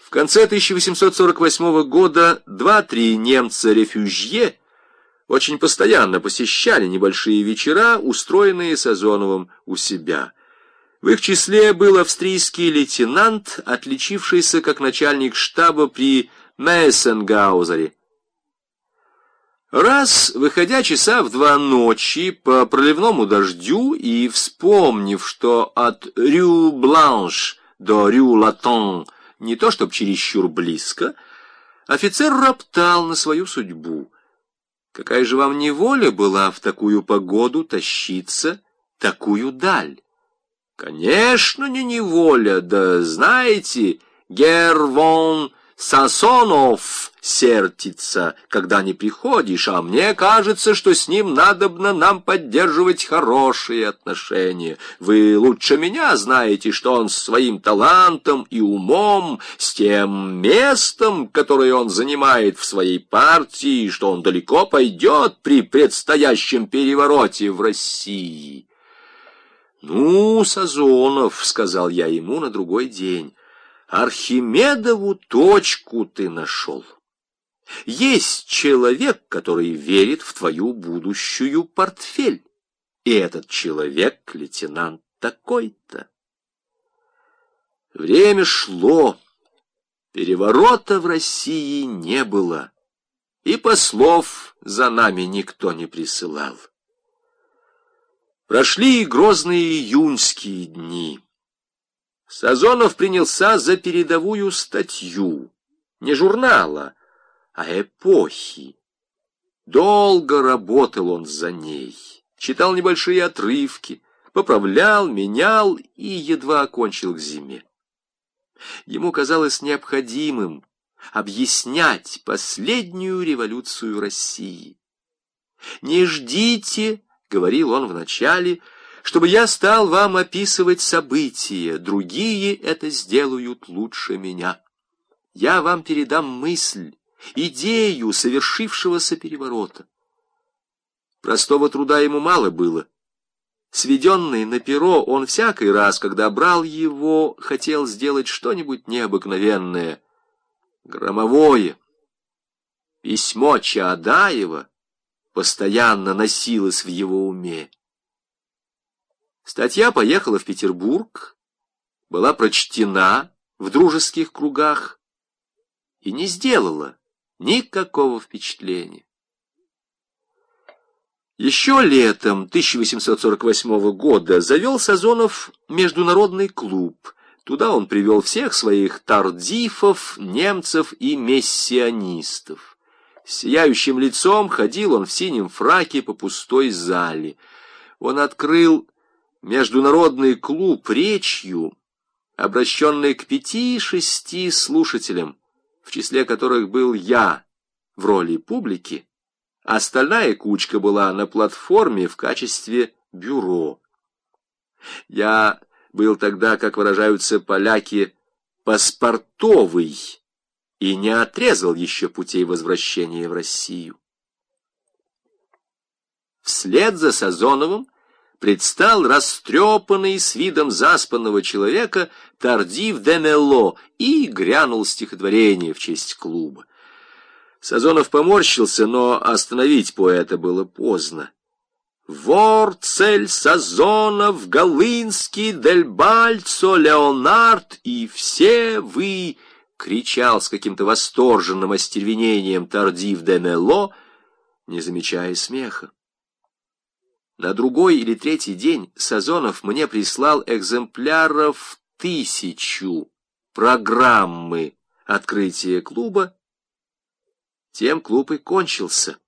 В конце 1848 года 2-3 немца-рефюжье очень постоянно посещали небольшие вечера, устроенные Сазоновым у себя. В их числе был австрийский лейтенант, отличившийся как начальник штаба при Мейссенгаузере. Раз, выходя часа в 2 ночи по проливному дождю и вспомнив, что от Рю-Бланш до Рю-Латон не то чтоб чересчур близко, офицер роптал на свою судьбу. Какая же вам неволя была в такую погоду тащиться такую даль? Конечно, не неволя, да знаете, герр фон Сасонов сердится, когда не приходишь, а мне кажется, что с ним надобно нам поддерживать хорошие отношения. Вы лучше меня знаете, что он с своим талантом и умом, с тем местом, которое он занимает в своей партии, что он далеко пойдет при предстоящем перевороте в России. «Ну, Сазонов, — сказал я ему на другой день, — Архимедову точку ты нашел. Есть человек, который верит в твою будущую портфель, и этот человек — лейтенант такой-то». Время шло, переворота в России не было, и послов за нами никто не присылал. Прошли грозные июньские дни. Сазонов принялся за передовую статью, не журнала, а эпохи. Долго работал он за ней, читал небольшие отрывки, поправлял, менял и едва окончил к зиме. Ему казалось необходимым объяснять последнюю революцию России. «Не ждите, — говорил он вначале, — чтобы я стал вам описывать события, другие это сделают лучше меня. Я вам передам мысль, идею совершившегося переворота». Простого труда ему мало было. Сведенный на перо, он всякий раз, когда брал его, хотел сделать что-нибудь необыкновенное, громовое. Письмо Чаадаева постоянно носилось в его уме. Статья поехала в Петербург, была прочтена в дружеских кругах и не сделала никакого впечатления. Еще летом 1848 года завел Сазонов международный клуб. Туда он привел всех своих тардифов, немцев и мессианистов. С сияющим лицом ходил он в синем фраке по пустой зале. Он открыл международный клуб речью, обращенной к 5-6 слушателям, в числе которых был я в роли публики, а остальная кучка была на платформе в качестве бюро. Я был тогда, как выражаются поляки, паспортовый и не отрезал еще путей возвращения в Россию. Вслед за Сазоновым предстал растрепанный с видом заспанного человека Тардиф де Мелло и грянул стихотворение в честь клуба. Сазонов поморщился, но остановить поэта было поздно. Ворцель, Сазонов, Голынский, Дель Бальцо, Леонард и все вы, — кричал с каким-то восторженным остервенением Тардиф де Мелло, не замечая смеха. На другой или третий день Сазонов мне прислал экземпляров 1000 программы открытия клуба. Тем клуб и кончился.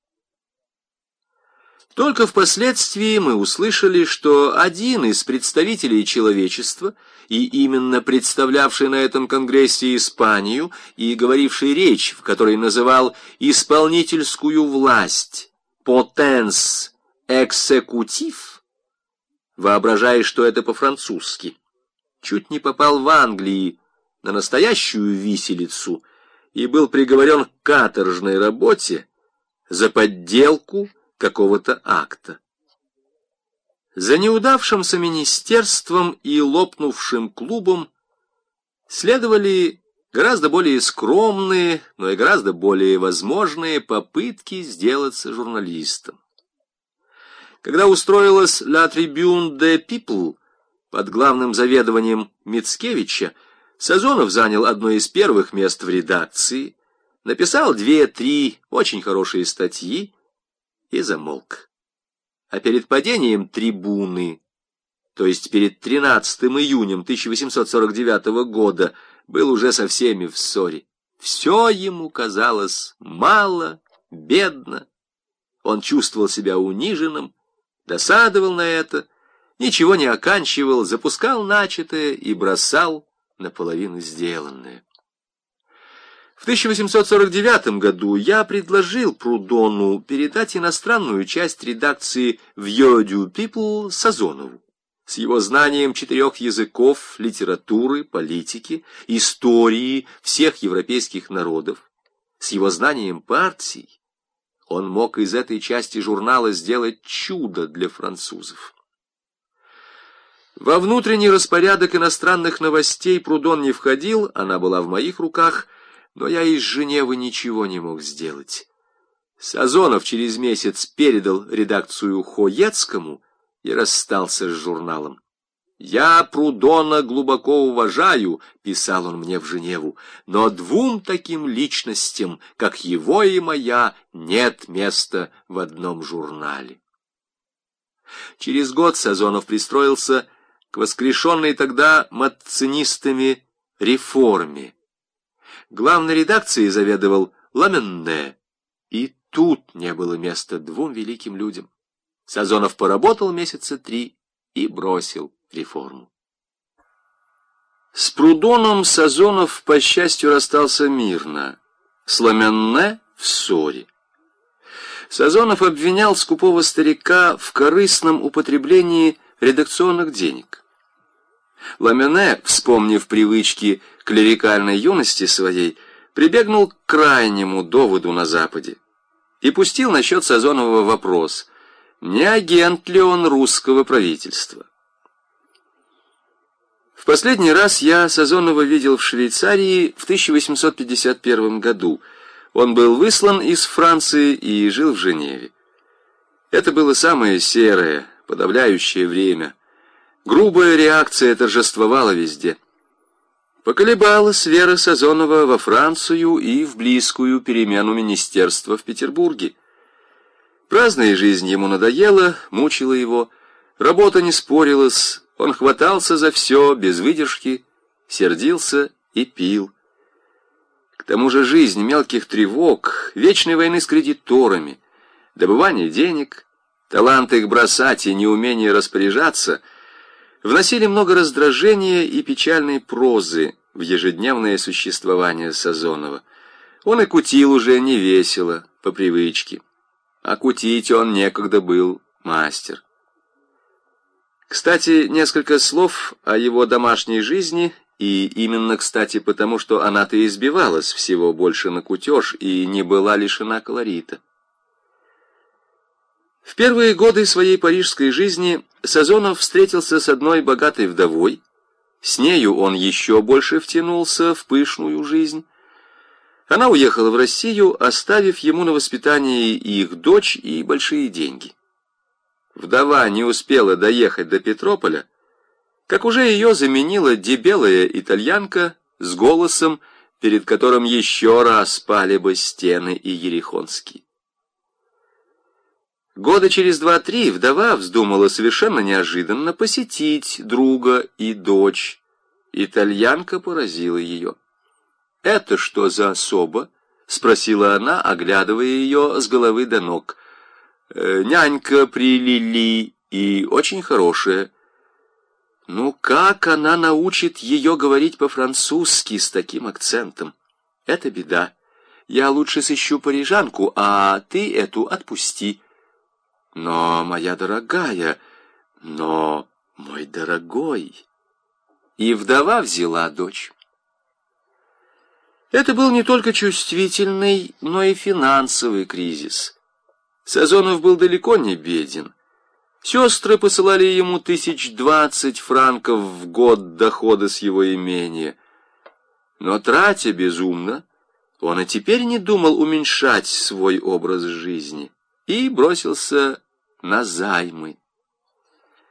Только впоследствии мы услышали, что один из представителей человечества, и именно представлявший на этом конгрессе Испанию и говоривший речь, в которой называл исполнительскую власть «потенс экзекутив», воображая, что это по-французски, чуть не попал в Англии на настоящую виселицу и был приговорен к каторжной работе за подделку какого-то акта. За неудавшимся министерством и лопнувшим клубом следовали гораздо более скромные, но и гораздо более возможные попытки сделаться журналистом. Когда устроилась «La Tribune des People» под главным заведованием Мицкевича, Сазонов занял одно из первых мест в редакции, написал 2-3 очень хорошие статьи и замолк. А перед падением «Трибуны», то есть перед 13 июнем 1849 года, был уже со всеми в ссоре. Все ему казалось мало, бедно. Он чувствовал себя униженным, досадовал на это, ничего не оканчивал, запускал начатое и бросал наполовину сделанное. В 1849 году я предложил Прудону передать иностранную часть редакции «Vieux du People» Сазонову. С его знанием 4 языков, литературы, политики, истории всех европейских народов, с его знанием партий, он мог из этой части журнала сделать чудо для французов. Во внутренний распорядок иностранных новостей Прудон не входил, она была в моих руках, но я из Женевы ничего не мог сделать. Сазонов через месяц передал редакцию Хоецкому и расстался с журналом. «Я Прудона глубоко уважаю», — писал он мне в Женеву, «но 2 таким личностям, как его и моя, нет места в одном журнале». Через год Сазонов пристроился к воскрешенной тогда мацинистами реформе. Главной редакцией заведовал Ламенне, и тут не было места 2 великим людям. Сазонов поработал месяца 3 и бросил реформу. С Прудоном Сазонов, по счастью, расстался мирно, с Ламенне в ссоре. Сазонов обвинял скупого старика в корыстном употреблении редакционных денег. Ламенне, вспомнив привычки клерикальной юности своей, прибегнул к крайнему доводу на Западе и пустил насчет Сазонова вопрос, не агент ли он русского правительства. В последний раз я Сазонова видел в Швейцарии в 1851 году. Он был выслан из Франции и жил в Женеве. Это было самое серое, подавляющее время. Грубая реакция торжествовала везде. Поколебалась вера Сазонова во Францию и в близкую перемену министерства в Петербурге. Праздная жизнь ему надоела, мучила его, работа не спорилась, он хватался за все без выдержки, сердился и пил. К тому же жизнь мелких тревог, вечной войны с кредиторами, добывание денег, талант их бросать и неумение распоряжаться вносили много раздражения и печальной прозы в ежедневное существование Сазонова. Он и кутил уже невесело, по привычке. А кутить он некогда был мастер. Кстати, несколько слов о его домашней жизни, и именно, кстати, потому что она-то избивалась всего больше на кутеж и не была лишена колорита. В первые годы своей парижской жизни Сазонов встретился с одной богатой вдовой. С нею он еще больше втянулся в пышную жизнь. Она уехала в Россию, оставив ему на воспитание их дочь и большие деньги. Вдова не успела доехать до Петрополя, как уже ее заменила дебелая итальянка с голосом, перед которым еще раз пали бы стены и Ерехонские. Года через 2-3 вдова вздумала совершенно неожиданно посетить друга и дочь. Итальянка поразила ее. «Это что за особа?» — спросила она, оглядывая ее с головы до ног. «Нянька при Лили и очень хорошая». «Ну как она научит ее говорить по-французски с таким акцентом? Это беда. Я лучше сыщу парижанку, а ты эту отпусти». «Но, моя дорогая, но, мой дорогой...» И вдова взяла дочь. Это был не только чувствительный, но и финансовый кризис. Сазонов был далеко не беден. Сестры посылали ему 20 франков в год дохода с его имения. Но, тратя безумно, он и теперь не думал уменьшать свой образ жизни и бросился на займы.